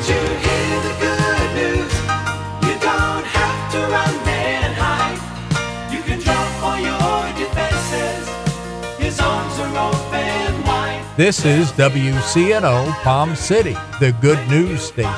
to hear the good news. You don't have to run and hide. You can drop all your defenses. His arms are open wide. This is WCNO Palm City, the good news station.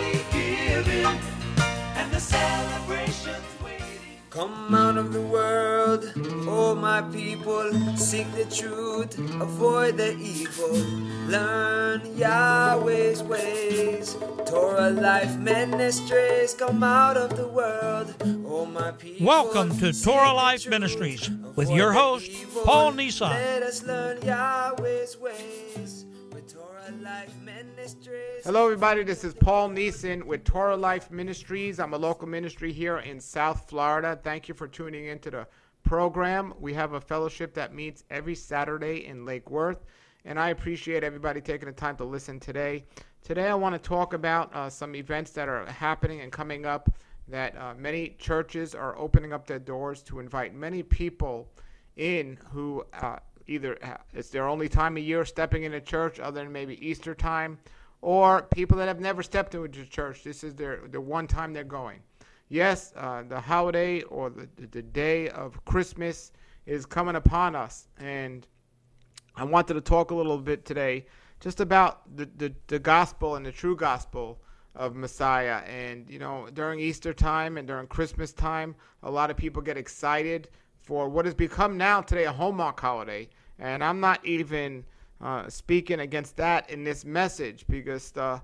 Come out of the world, oh my people, seek the truth, avoid the evil, learn Yahweh's ways. Torah Life Ministries, come out of the world, oh my people. Welcome to Torah Life Ministries with your host, Paul Nissan. Let us learn Yahweh's ways with Torah Life Ministries. Hello, everybody. This is Paul Neeson with Torah Life Ministries. I'm a local ministry here in South Florida. Thank you for tuning into the program. We have a fellowship that meets every Saturday in Lake Worth, and I appreciate everybody taking the time to listen today. Today, I want to talk about some events that are happening and coming up that many churches are opening up their doors to invite many people in who either it's their only time of year stepping into church other than maybe Easter time, or people that have never stepped into church. This is the one time they're going. Yes, the holiday or the day of Christmas is coming upon us, and I wanted to talk a little bit today just about the gospel and the true gospel of Messiah. And, you know, during Easter time and during Christmas time, a lot of people get excited for what has become now today a Hallmark holiday. And I'm not even speaking against that in this message, because the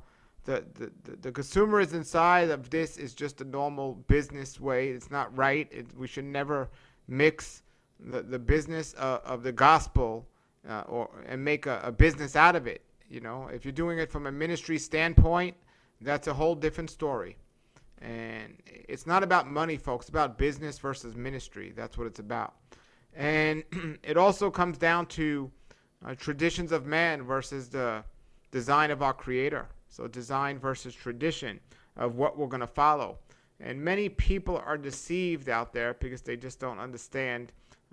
consumerism side of this is just a normal business way. It's not right. We should never mix the business of the gospel and make a business out of it. You know, if you're doing it from a ministry standpoint, that's a whole different story. And it's not about money, folks. It's about business versus ministry. That's what it's about. And it also comes down to traditions of man versus the design of our Creator. So design versus tradition of what we're going to follow. And many people are deceived out there because they just don't understand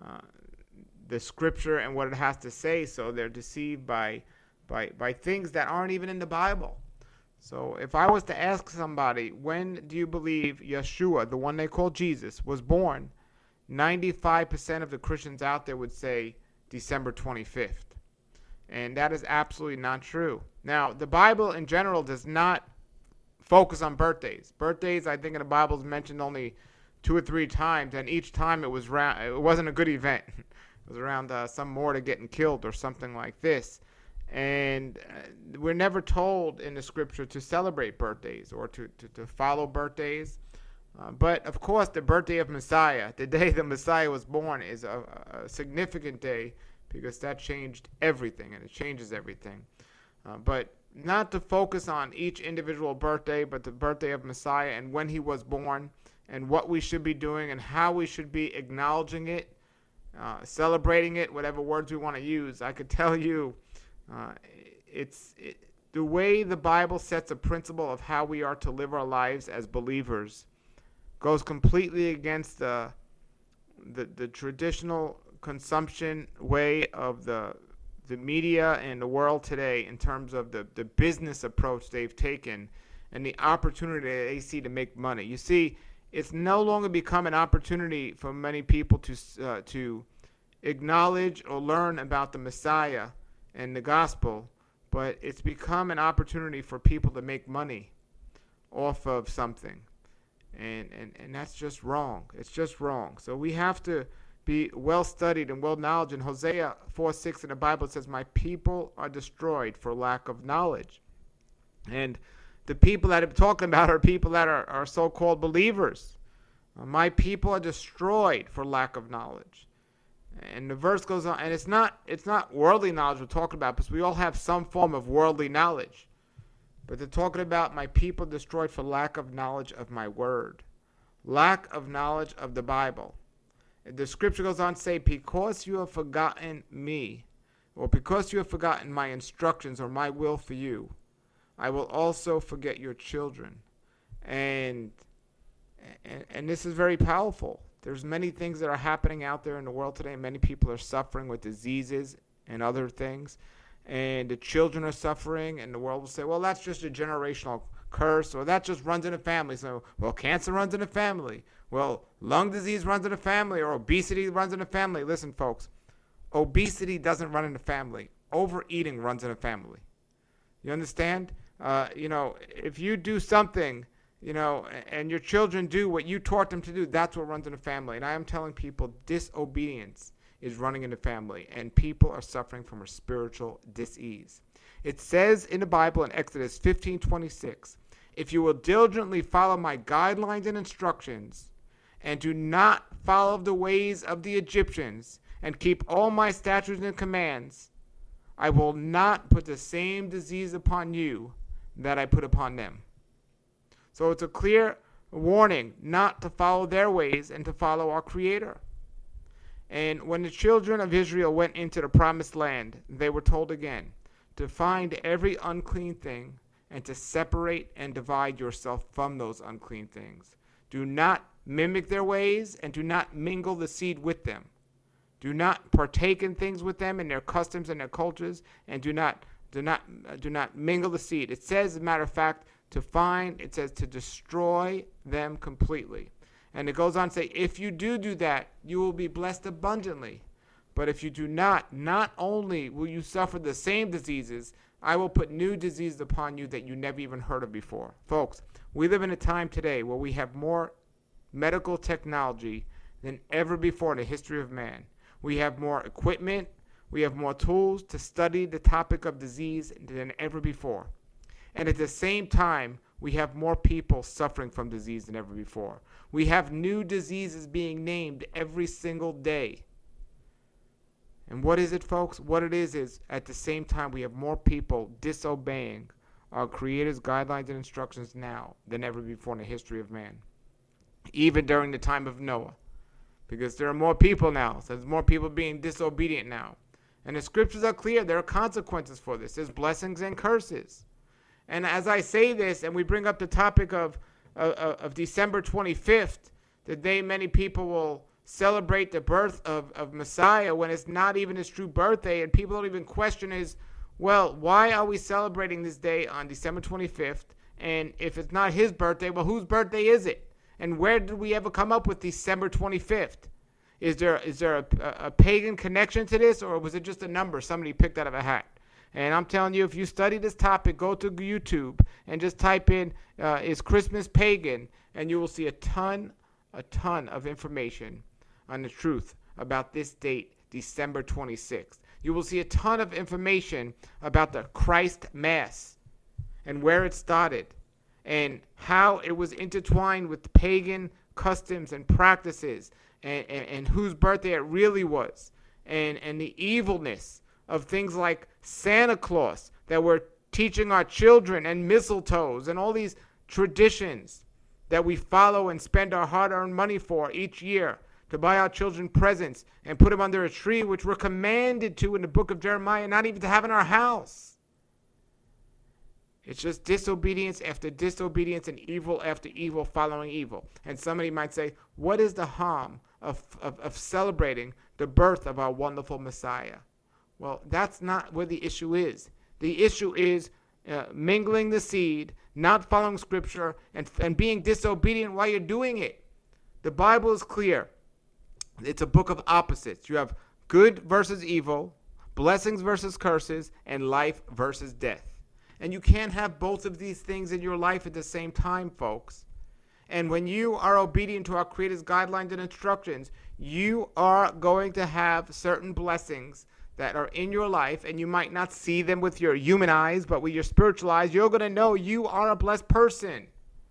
the scripture and what it has to say. So they're deceived by things that aren't even in the Bible. So if I was to ask somebody, when do you believe Yeshua, the one they call Jesus, was born, 95% of the Christians out there would say December 25th. And that is absolutely not true. Now, the Bible in general does not focus on birthdays. Birthdays, I think in the Bible is mentioned only 2 or 3 times, and each time it wasn't a good event. It was around some mortar getting killed or something like this. And we're never told in the scripture to celebrate birthdays or to follow birthdays. But, of course, the birthday of Messiah, the day the Messiah was born, is a significant day because that changed everything, and it changes everything. But not to focus on each individual birthday, but the birthday of Messiah and when he was born and what we should be doing and how we should be acknowledging it, celebrating it, whatever words we want to use. I could tell you the way the Bible sets a principle of how we are to live our lives as believers goes completely against the traditional consumption way of the media and the world today in terms of the business approach they've taken and the opportunity they see to make money. You see, it's no longer become an opportunity for many people to acknowledge or learn about the Messiah and the gospel, but it's become an opportunity for people to make money off of something. And that's just wrong. It's just wrong. So we have to be well studied and well knowledge. In Hosea 4:6 in the Bible, it says, "My people are destroyed for lack of knowledge." And the people that I'm talking about are people that are so-called believers. My people are destroyed for lack of knowledge. And the verse goes on, and it's not worldly knowledge we're talking about, because we all have some form of worldly knowledge. But they're talking about my people destroyed for lack of knowledge of my word. Lack of knowledge of the Bible. And the scripture goes on to say, because you have forgotten me, or because you have forgotten my instructions or my will for you, I will also forget your children. And this is very powerful. There's many things that are happening out there in the world today. Many people are suffering with diseases and other things. And the children are suffering, and the world will say, well, that's just a generational curse, or that just runs in the family. So, well, cancer runs in the family. Well, lung disease runs in the family, or obesity runs in the family. Listen, folks, obesity doesn't run in the family. Overeating runs in the family. You understand? If you do something, and your children do what you taught them to do, that's what runs in the family. And I am telling people, disobedience is running in the family, and people are suffering from a spiritual dis-ease. It says in the Bible in Exodus 15:26, if you will diligently follow my guidelines and instructions, and do not follow the ways of the Egyptians, and keep all my statutes and commands, I will not put the same disease upon you that I put upon them. So it's a clear warning not to follow their ways and to follow our Creator. And when the children of Israel went into the promised land, they were told again to find every unclean thing and to separate and divide yourself from those unclean things. Do not mimic their ways and do not mingle the seed with them. Do not partake in things with them and their customs and their cultures, and do not mingle the seed. It says, as a matter of fact, it says to destroy them completely. And it goes on to say, if you do that, you will be blessed abundantly. But if you do not only will you suffer the same diseases, I will put new diseases upon you that you never even heard of before. Folks, we live in a time today where we have more medical technology than ever before in the history of man. We have more equipment, we have more tools to study the topic of disease than ever before. And at the same time, we have more people suffering from disease than ever before. We have new diseases being named every single day. And what is it, folks? What it is at the same time we have more people disobeying our Creator's guidelines and instructions now than ever before in the history of man. Even during the time of Noah. Because there are more people now. So there's more people being disobedient now. And the scriptures are clear. There are consequences for this. There's blessings and curses. And as I say this, and we bring up the topic of December 25th, the day many people will celebrate the birth of Messiah when it's not even his true birthday, and people don't even question why are we celebrating this day on December 25th? And if it's not his birthday, well, whose birthday is it? And where did we ever come up with December 25th? Is there a pagan connection to this, or was it just a number somebody picked out of a hat? And I'm telling you, if you study this topic, go to YouTube and just type in, is Christmas pagan? And you will see a ton of information on the truth about this date, December 26th. You will see a ton of information about the Christ Mass and where it started and how it was intertwined with pagan customs and practices and whose birthday it really was and the evilness of things like Santa Claus that we're teaching our children, and mistletoes and all these traditions that we follow and spend our hard-earned money for each year to buy our children presents and put them under a tree, which we're commanded to in the book of Jeremiah, not even to have in our house. It's just disobedience after disobedience and evil after evil following evil. And somebody might say, what is the harm of celebrating the birth of our wonderful Messiah? Well, that's not where the issue is. The issue is mingling the seed, not following Scripture, and being disobedient while you're doing it. The Bible is clear. It's a book of opposites. You have good versus evil, blessings versus curses, and life versus death. And you can't have both of these things in your life at the same time, folks. And when you are obedient to our Creator's guidelines and instructions, you are going to have certain blessings that are in your life, and you might not see them with your human eyes, but with your spiritual eyes, you're going to know you are a blessed person.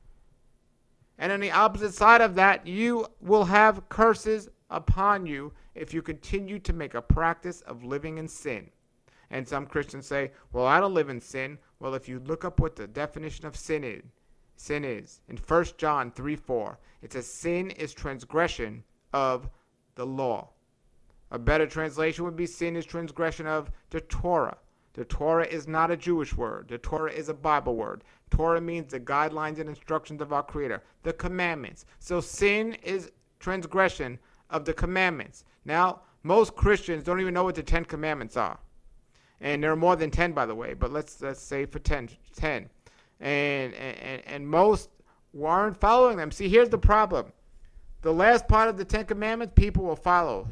And on the opposite side of that, you will have curses upon you if you continue to make a practice of living in sin. And some Christians say, well, I don't live in sin. Well, if you look up what the definition of sin is in 1 John 3:4, it says sin is transgression of the law. A better translation would be sin is transgression of the Torah. The Torah is not a Jewish word. The Torah is a Bible word. Torah means the guidelines and instructions of our Creator, the commandments. So sin is transgression of the commandments. Now, most Christians don't even know what the 10 commandments are. And there are more than 10, by the way, but let's say for 10. and most weren't following them. See, here's the problem. The last part of the Ten Commandments, people will follow.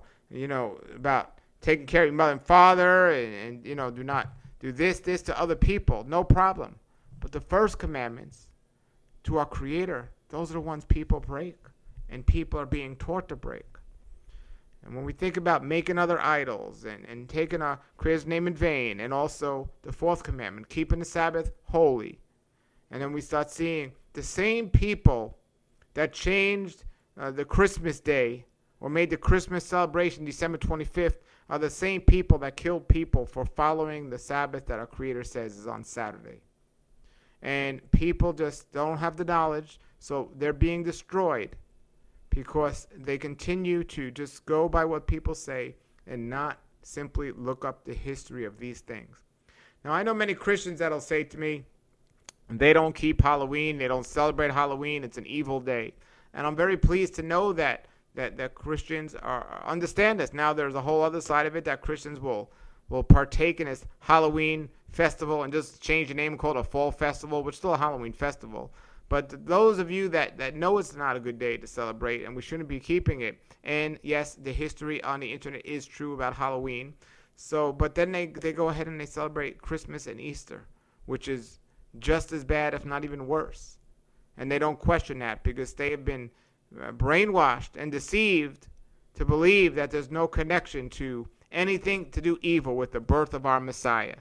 About taking care of your mother and father, and do not do this to other people. No problem. But the first commandments to our Creator, those are the ones people break, and people are being taught to break. And when we think about making other idols and taking our Creator's name in vain, and also the fourth commandment, keeping the Sabbath holy, and then we start seeing the same people that changed the Christmas day or made the Christmas celebration December 25th are the same people that killed people for following the Sabbath that our Creator says is on Saturday. And people just don't have the knowledge, so they're being destroyed because they continue to just go by what people say and not simply look up the history of these things. Now, I know many Christians that'll say to me, they don't keep Halloween, they don't celebrate Halloween, it's an evil day. And I'm very pleased to know that Christians understand this. Now there's a whole other side of it that Christians will partake in this Halloween festival and just change the name and call it a fall festival, which is still a Halloween festival. But those of you that know it's not a good day to celebrate and we shouldn't be keeping it, and yes, the history on the internet is true about Halloween. So, but then they go ahead and they celebrate Christmas and Easter, which is just as bad, if not even worse. And they don't question that because they have been brainwashed and deceived to believe that there's no connection to anything to do evil with the birth of our Messiah.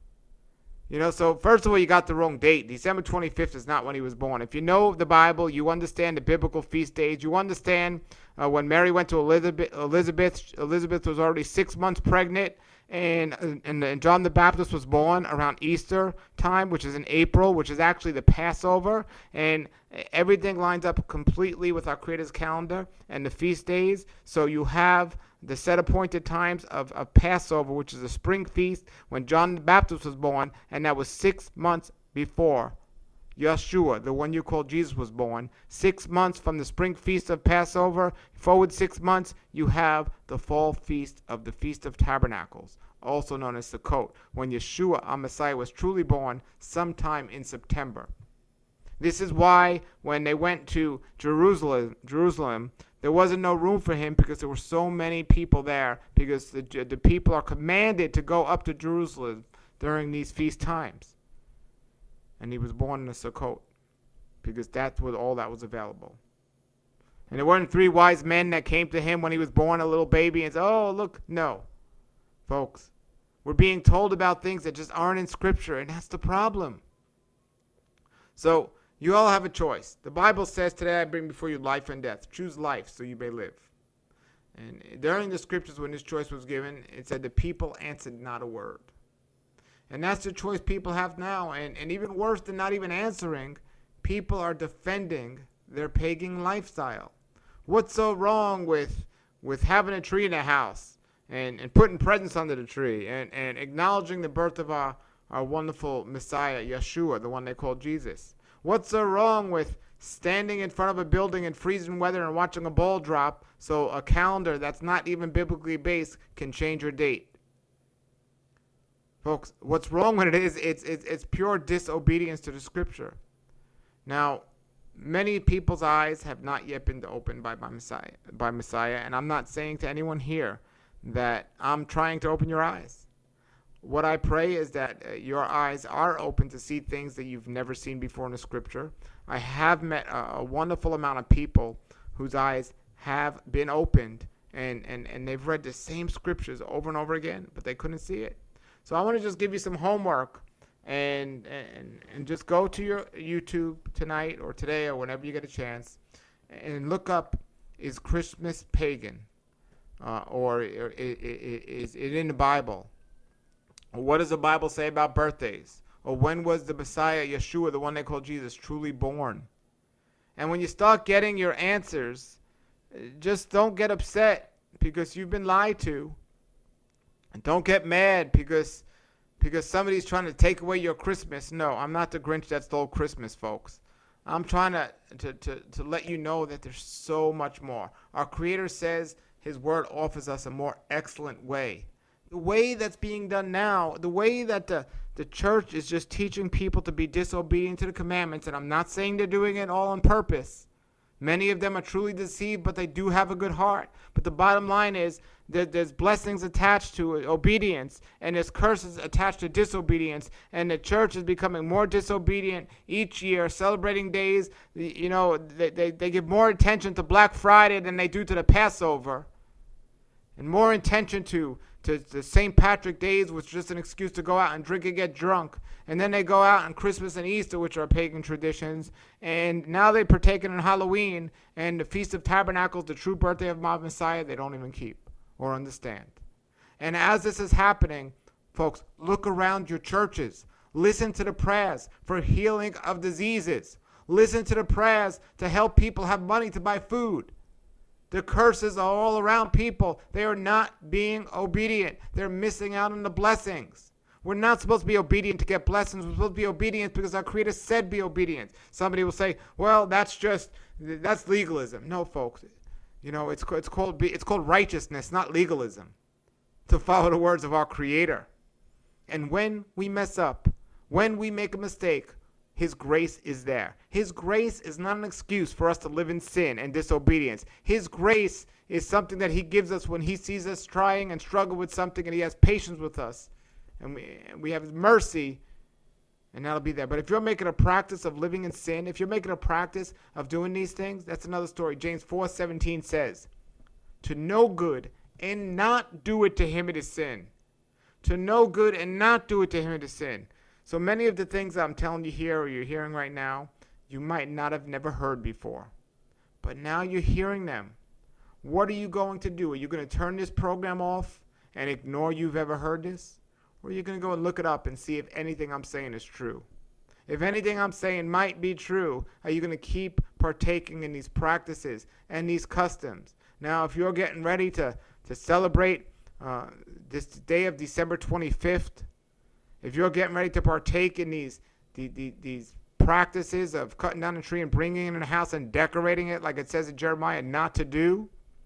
So first of all, you got the wrong date. December 25th is not when he was born. If you know the Bible, you understand the biblical feast days. You understand when Mary went to Elizabeth was already 6 months pregnant, and John the Baptist was born around Easter time, which is in April, which is actually the Passover. And everything lines up completely with our Creator's calendar and the feast days. So you have the set appointed times of Passover, which is a spring feast, when John the Baptist was born, and that was 6 months before Yeshua, the one you call Jesus, was born. 6 months from the spring feast of Passover, forward 6 months, you have the fall feast of the Feast of Tabernacles, also known as Sukkot, when Yeshua, our Messiah, was truly born sometime in September. This is why when they went to Jerusalem, there wasn't no room for him because there were so many people there, because the people are commanded to go up to Jerusalem during these feast times. And he was born in a Sukkot because that's what all that was available. And there weren't 3 wise men that came to him when he was born, a little baby, and said, oh, look. No. Folks, we're being told about things that just aren't in Scripture, and that's the problem. So, you all have a choice. The Bible says, today I bring before you life and death. Choose life so you may live. And during the Scriptures when this choice was given, it said the people answered not a word. And that's the choice people have now. And even worse than not even answering, people are defending their pagan lifestyle. What's so wrong with having a tree in a house and putting presents under the tree and acknowledging the birth of our wonderful Messiah, Yeshua, the one they call Jesus? What's so wrong with standing in front of a building in freezing weather and watching a ball drop so a calendar that's not even biblically based can change your date? Folks, what's wrong with it is it's pure disobedience to the Scripture. Now, many people's eyes have not yet been opened by Messiah, and I'm not saying to anyone here that I'm trying to open your eyes. What I pray is that your eyes are open to see things that you've never seen before in the Scripture. I have met a wonderful amount of people whose eyes have been opened, and they've read the same Scriptures over and over again, but they couldn't see it. So I want to just give you some homework and just go to your YouTube tonight or today or whenever you get a chance and look up, is Christmas pagan? Or is it in the Bible? Or what does the Bible say about birthdays? Or when was the Messiah, Yeshua, the one they call Jesus, truly born? And when you start getting your answers, just don't get upset because you've been lied to. And don't get mad because somebody's trying to take away your Christmas. No, I'm not the Grinch that stole Christmas, folks. I'm trying to let you know that there's so much more. Our Creator says His Word offers us a more excellent way. The way that's being done now, the way that the the church is just teaching people to be disobedient to the commandments, and I'm not saying they're doing it all on purpose. Many of them are truly deceived, but they do have a good heart. But the bottom line is that there's blessings attached to obedience, and there's curses attached to disobedience. And the church is becoming more disobedient each year, celebrating days. You know, they give more attention to Black Friday than they do to the Passover, and more attention to St. Patrick Days, which is just an excuse to go out and drink and get drunk. And then they go out on Christmas and Easter, which are pagan traditions. And now they partake in Halloween and the Feast of Tabernacles, the true birthday of my Messiah, they don't even keep or understand. And as this is happening, folks, look around your churches. Listen to the prayers for healing of diseases. Listen to the prayers to help people have money to buy food. The curses are all around people. They are not being obedient. They're missing out on the blessings. We're not supposed to be obedient to get blessings. We're supposed to be obedient because our Creator said be obedient. Somebody will say, well, that's legalism. No, folks. You know, it's called righteousness, not legalism, to follow the words of our Creator. And when we mess up, when we make a mistake, His grace is there. His grace is not an excuse for us to live in sin and disobedience. His grace is something that He gives us when He sees us trying and struggle with something, and He has patience with us. And we have His mercy, and that'll be there. But if you're making a practice of living in sin, if you're making a practice of doing these things, that's another story. James 4:17 says, to know good and not do it, to him it is sin. To know good and not do it, to him it is sin. So many of the things I'm telling you here or you're hearing right now, you might not have never heard before. But now you're hearing them. What are you going to do? Are you going to turn this program off and ignore you've ever heard this? Or are you going to go and look it up and see if anything I'm saying is true? If anything I'm saying might be true, are you going to keep partaking in these practices and these customs? Now, if you're getting ready to celebrate this day of December 25th, if you're getting ready to partake in these practices of cutting down a tree and bringing it in a house and decorating it like it says in Jeremiah not to do,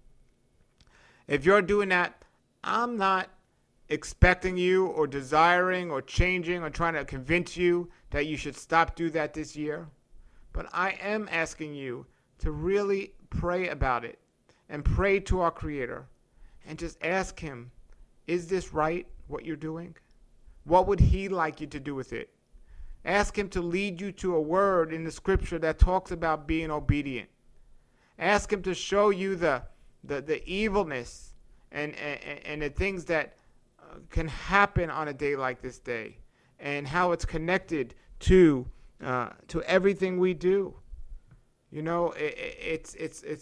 if you're doing that, I'm not expecting you or desiring or changing or trying to convince you that you should stop do that this year. But I am asking you to really pray about it and pray to our Creator and just ask Him, is this right, what you're doing? What would He like you to do with it? Ask Him to lead you to a word in the Scripture that talks about being obedient. Ask Him to show you the evilness and the things that can happen on a day like this day, and how it's connected to everything we do. You know, it's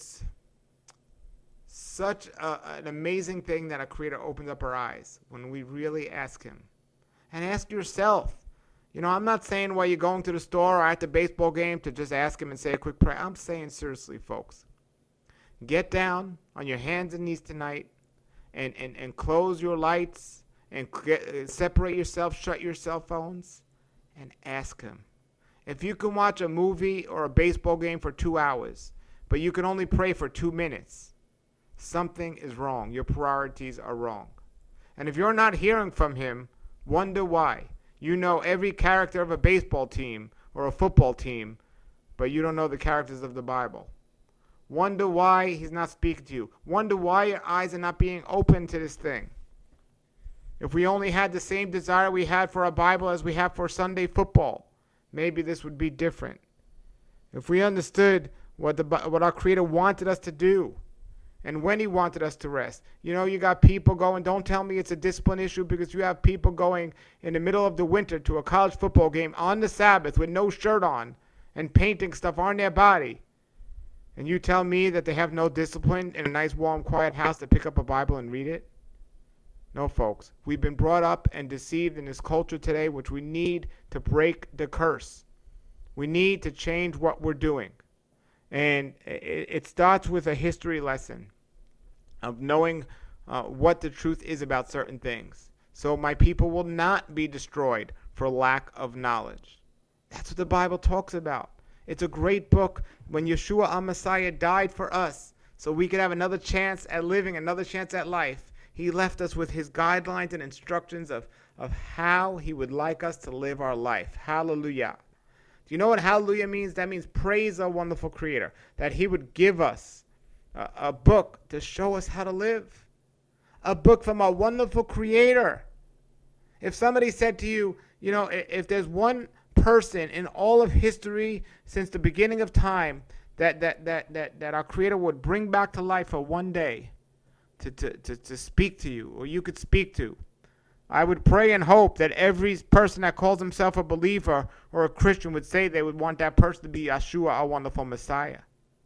such an amazing thing that a Creator opens up our eyes when we really ask Him. And ask yourself. You know, I'm not saying while you're going to the store or at the baseball game to just ask Him and say a quick prayer. I'm saying seriously, folks. Get down on your hands and knees tonight and close your lights and separate yourself, shut your cell phones, and ask Him. If you can watch a movie or a baseball game for 2 hours, but you can only pray for 2 minutes, something is wrong. Your priorities are wrong. And if you're not hearing from Him, wonder why. You know every character of a baseball team or a football team, but you don't know the characters of the Bible. Wonder why He's not speaking to you. Wonder why your eyes are not being open to this thing. If we only had the same desire we had for our Bible as we have for Sunday football, maybe this would be different. If we understood what our Creator wanted us to do and when He wanted us to rest. You know, you got people going, don't tell me it's a discipline issue, because you have people going in the middle of the winter to a college football game on the Sabbath with no shirt on and painting stuff on their body. And you tell me that they have no discipline in a nice, warm, quiet house to pick up a Bible and read it? No, folks. We've been brought up and deceived in this culture today, which we need to break the curse. We need to change what we're doing. And it starts with a history lesson of knowing what the truth is about certain things. So my people will not be destroyed for lack of knowledge. That's what the Bible talks about. It's a great book. When Yeshua HaMessiah died for us so we could have another chance at living, another chance at life, He left us with His guidelines and instructions of of how he would like us to live our life. Hallelujah. Do you know what hallelujah means? That means praise our wonderful Creator, that he would give us a book to show us how to live, a book from our wonderful Creator. If somebody said to you, if there's one person in all of history since the beginning of time that our Creator would bring back to life for one day to speak to you, or you could speak to, I would pray and hope that every person that calls himself a believer or a Christian would say they would want that person to be Yeshua, our wonderful Messiah.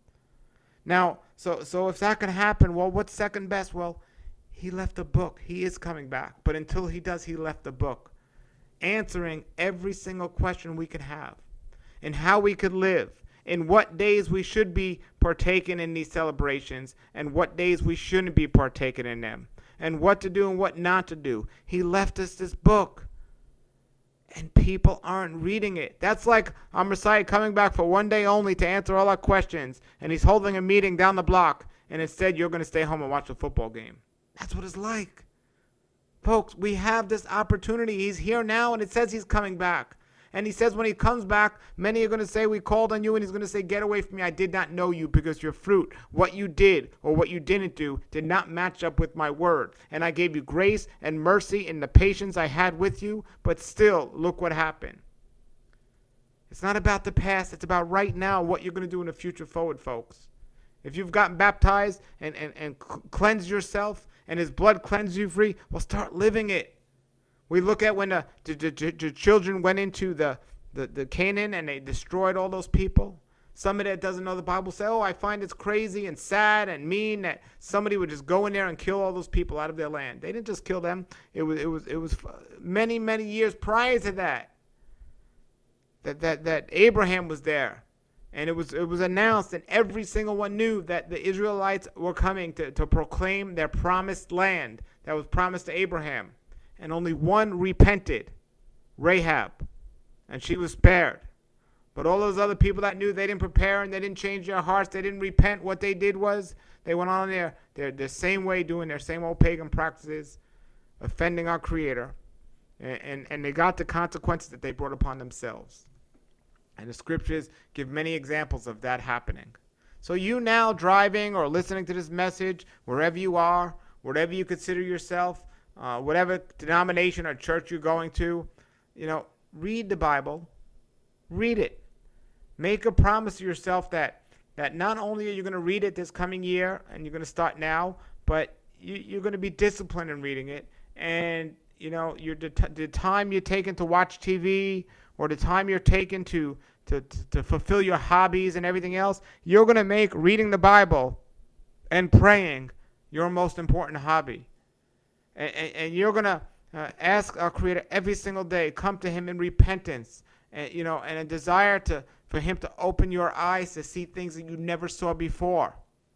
Now, so if that could happen, well, what's second best? Well, he left a book. He is coming back. But until he does, he left a book answering every single question we could have, and how we could live, in what days we should be partaking in these celebrations, and what days we shouldn't be partaking in them, and what to do and what not to do. He left us this book, and people aren't reading it. That's like our Messiah coming back for one day only to answer all our questions, and he's holding a meeting down the block, and instead you're going to stay home and watch a football game. That's what it's like. Folks, we have this opportunity. He's here now, and it says he's coming back. And he says when he comes back, many are going to say, we called on you, and he's going to say, get away from me. I did not know you, because your fruit, what you did or what you didn't do, did not match up with my word. And I gave you grace and mercy in the patience I had with you, but still, look what happened. It's not about the past. It's about right now, what you're going to do in the future forward, folks. If you've gotten baptized and cleansed yourself, and his blood cleansed you free, well, start living it. We look at when the children went into the Canaan and they destroyed all those people. Somebody that doesn't know the Bible say, oh, I find it's crazy and sad and mean that somebody would just go in there and kill all those people out of their land. They didn't just kill them. It was many, many years prior to that Abraham was there. And it was announced, and every single one knew that the Israelites were coming to proclaim their promised land that was promised to Abraham. And only one repented, Rahab, and she was spared. But all those other people that knew, they didn't prepare and they didn't change their hearts, they didn't repent. What they did was they went on their same way, doing their same old pagan practices, offending our Creator, and they got the consequences that they brought upon themselves. And the scriptures give many examples of that happening. So you now driving or listening to this message, wherever you are, wherever you consider yourself, whatever denomination or church you're going to, read the Bible. Read it. Make a promise to yourself that not only are you going to read it this coming year, and you're going to start now, but you're going to be disciplined in reading it. And, the time you're taking to watch TV, or the time you're taking to fulfill your hobbies and everything else, you're going to make reading the Bible and praying your most important hobby. And you're going to ask our Creator every single day, come to him in repentance, and a desire for him to open your eyes to see things that you never saw before.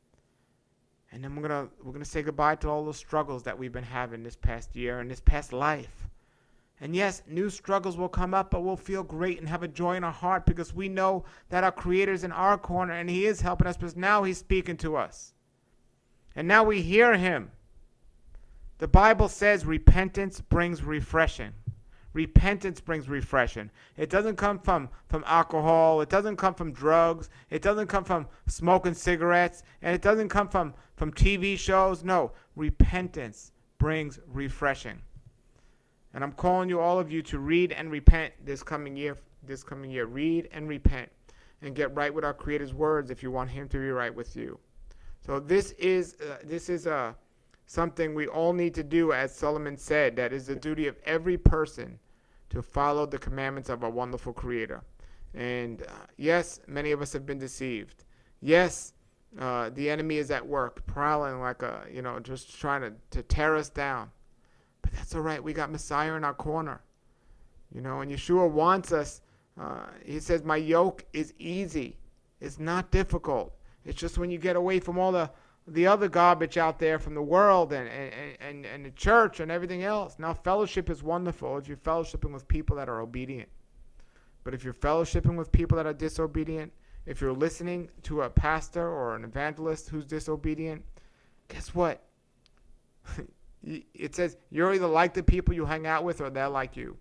And then we're gonna say goodbye to all those struggles that we've been having this past year and this past life. And yes, new struggles will come up, but we'll feel great and have a joy in our heart, because we know that our Creator's in our corner and he is helping us, because now he's speaking to us. And now we hear him. The Bible says repentance brings refreshing. Repentance brings refreshing. It doesn't come from alcohol. It doesn't come from drugs. It doesn't come from smoking cigarettes. And it doesn't come from TV shows. No, repentance brings refreshing. And I'm calling you, all of you, to read and repent this coming year. Read and repent and get right with our Creator's words if you want him to be right with you. So this is something we all need to do, as Solomon said. That is the duty of every person, to follow the commandments of our wonderful Creator. And yes, many of us have been deceived. Yes, the enemy is at work, prowling like just trying to tear us down. But that's all right. We got Messiah in our corner. And Yeshua wants us. He says, my yoke is easy. It's not difficult. It's just when you get away from all the other garbage out there from the world and the church and everything else. Now, fellowship is wonderful if you're fellowshipping with people that are obedient. But if you're fellowshipping with people that are disobedient, if you're listening to a pastor or an evangelist who's disobedient, guess what? It says you're either like the people you hang out with or they're like you.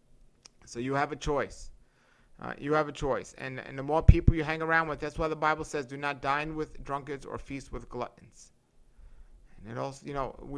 So you have a choice. You have a choice. And the more people you hang around with, that's why the Bible says, do not dine with drunkards or feast with gluttons. And it also,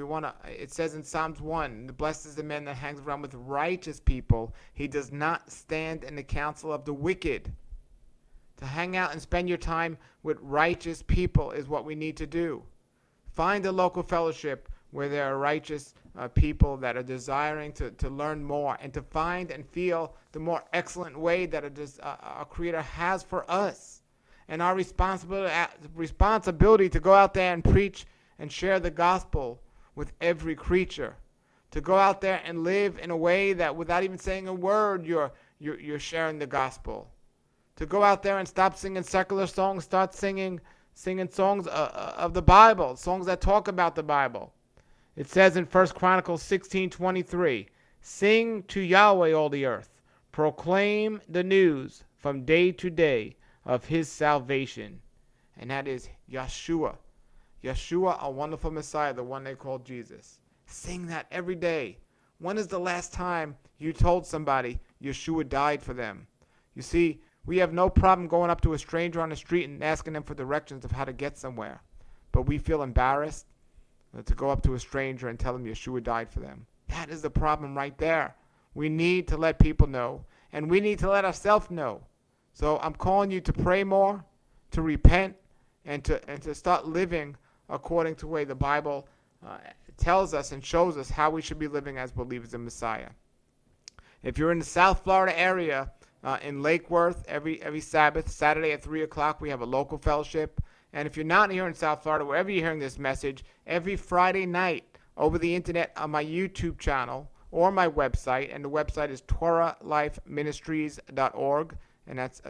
it says in Psalms 1, blessed is the man that hangs around with righteous people. He does not stand in the counsel of the wicked. To hang out and spend your time with righteous people is what we need to do. Find a local fellowship where there are righteous people that are desiring to learn more and to find and feel the more excellent way that our Creator has for us. And our responsibility to go out there and preach and share the gospel with every creature. To go out there and live in a way that without even saying a word, you're sharing the gospel. To go out there and stop singing secular songs, start singing songs of the Bible, songs that talk about the Bible. It says in 1 Chronicles 16:23, sing to Yahweh all the earth, proclaim the news from day to day of his salvation. And that is Yeshua. Yeshua, a wonderful Messiah, the one they call Jesus. Sing that every day. When is the last time you told somebody Yeshua died for them? You see, we have no problem going up to a stranger on the street and asking them for directions of how to get somewhere. But we feel embarrassed to go up to a stranger and tell them Yeshua died for them. That is the problem right there. We need to let people know, and we need to let ourselves know. So I'm calling you to pray more, to repent, and to start living according to the way the Bible tells us and shows us how we should be living as believers in Messiah. If you're in the South Florida area, in Lake Worth, every Sabbath, Saturday at 3 o'clock, we have a local fellowship. And if you're not here in South Florida, wherever you're hearing this message, every Friday night over the internet on my YouTube channel or my website, and the website is TorahLifeMinistries.org, and that's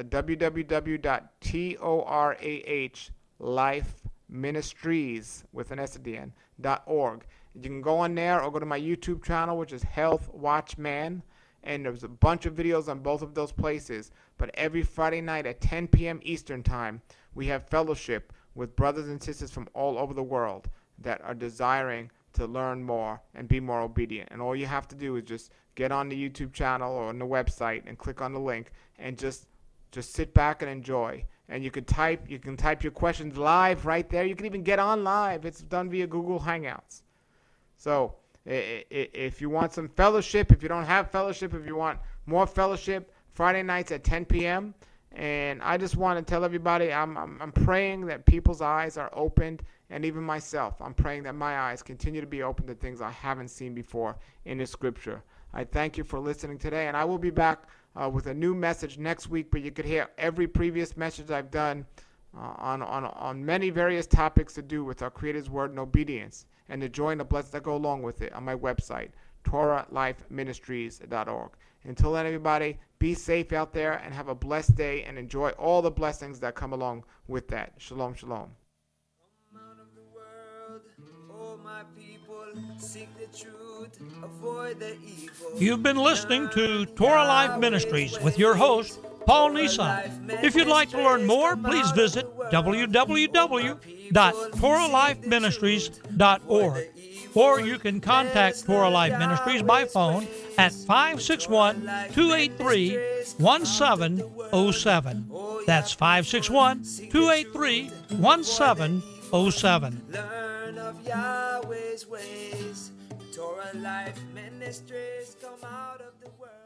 www.TorahLifeMinistries with an S at the end, .org. You can go on there or go to my YouTube channel, which is Health Watchman. And there's a bunch of videos on both of those places. But every Friday night at 10 p.m. Eastern Time, we have fellowship with brothers and sisters from all over the world that are desiring to learn more and be more obedient. And all you have to do is just get on the YouTube channel or on the website and click on the link and just sit back and enjoy. And you can type your questions live right there. You can even get on live. It's done via Google Hangouts. So if you want some fellowship, if you don't have fellowship, if you want more fellowship, Friday nights at 10 p.m. And I just want to tell everybody, I'm praying that people's eyes are opened, and even myself, I'm praying that my eyes continue to be open to things I haven't seen before in the Scripture. I thank you for listening today, and I will be back with a new message next week, but you could hear every previous message I've done on many various topics to do with our Creator's Word and obedience, and to join the blessings that go along with it on my website, TorahLifeMinistries.org. Until then, everybody, be safe out there and have a blessed day and enjoy all the blessings that come along with that. Shalom, shalom. Come out of the world, oh my people, seek the truth, avoid the evil. You've been listening to Torah Life Ministries with your host, Paul Nissan. If you'd like to learn more, please visit www.TorahLifeMinistries.org. Or you can contact Torah Life Ministries by phone at 561-283-1707. That's 561-283-1707. Learn of Yahweh's ways. Torah Life Ministries, come out of the world.